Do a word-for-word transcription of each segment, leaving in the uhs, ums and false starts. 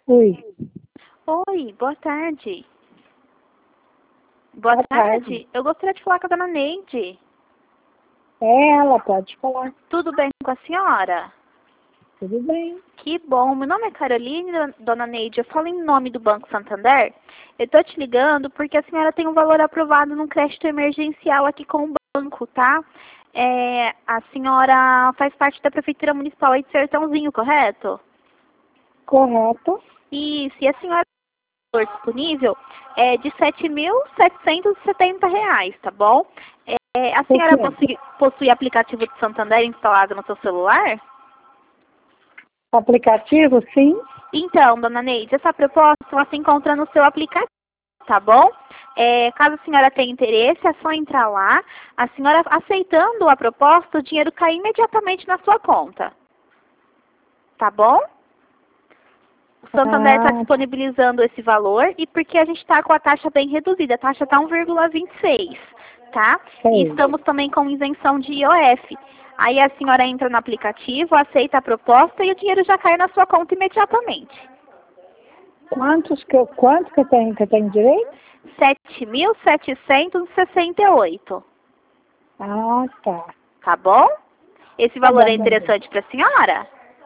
Oi. Oi, boa tarde. Boa, Boa tarde. tarde. Eu gostaria de falar com a dona Neide. É ela, pode falar. Tudo bem com a senhora? Tudo bem. Que bom. Meu nome é Caroline, dona Neide. Eu falo em nome do Banco Santander. Eu tô te ligando porque a senhora tem um valor aprovado num crédito emergencial aqui com o banco, tá? É, a senhora faz parte da Prefeitura Municipal aí de Sertãozinho, correto? Correto. Isso. E a senhora tem um valor disponível é de sete mil setecentos e setenta reais, tá bom? É, a senhora quê? possui, possui aplicativo de Santander instalado no seu celular? Aplicativo, sim. Então, dona Neide, essa proposta ela se encontra no seu aplicativo, tá bom? É, caso a senhora tenha interesse, é só entrar lá. A senhora aceitando a proposta, o dinheiro cai imediatamente na sua conta. Tá bom? O Santander está Ah, disponibilizando esse valor e porque a gente está com a taxa bem reduzida, a taxa está um vírgula vinte e seis, tá? E sei. estamos também com isenção de I O F. Aí a senhora entra no aplicativo, aceita a proposta e o dinheiro já cai na sua conta imediatamente. Quantos que eu, quanto que eu tenho, que eu tenho direito? sete mil setecentos e sessenta e oito, Ah, tá. tá bom? Esse Tá valor é bom, meu bem. interessante para a senhora?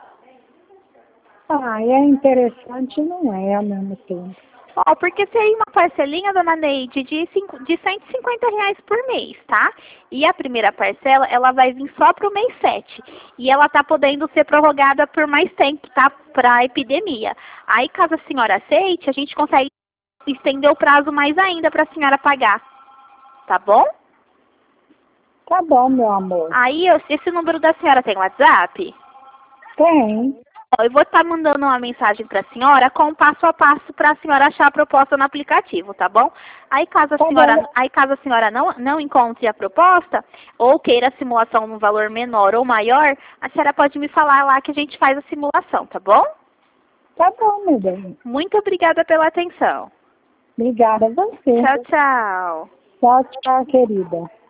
Ah, é interessante, não é ao mesmo tempo. Ó, porque seria uma parcelinha, dona Neide, de, cinco, de cento e cinquenta reais por mês, tá? E a primeira parcela, ela vai vir só para o mês sete. E ela tá podendo ser prorrogada por mais tempo, tá? Para a epidemia. Aí, caso a senhora aceite, a gente consegue estender o prazo mais ainda para a senhora pagar. Tá bom? Tá bom, meu amor. Aí, eu- esse número da senhora tem WhatsApp? Tem. Ó, eu vou estar mandando uma mensagem para a senhora com um passo a passo para a senhora achar a proposta no aplicativo, tá bom? Aí caso a Tá senhora, bom. aí caso a senhora não, não encontre a proposta, ou queira a simulação num valor menor ou maior, a senhora pode me falar lá que a gente faz a simulação, tá bom? Tá bom, meu bem. Muito obrigada pela atenção. Obrigada a você. Tchau, tchau. Tchau, tchau, querida.